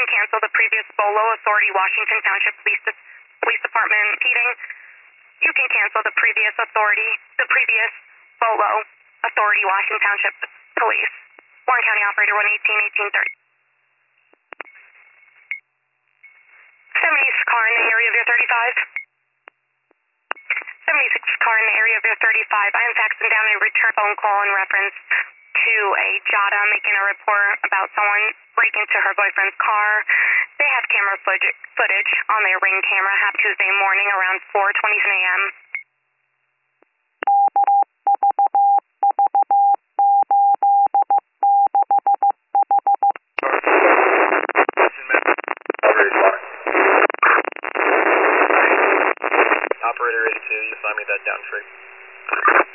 can cancel the previous Bolo Authority Washington Township Police Department meeting. You can cancel the previous Bolo Authority Washington Township Police. Warren County Operator 118-1830. 70's car in the area of your 35. 76 car in the area of your 35. I am faxing down a return phone call in reference to a Jada making a report about someone breaking into her boyfriend's car. They have camera footage on their Ring camera. Happened Tuesday morning around 4:20 a.m. Operator 82, you find me that down free.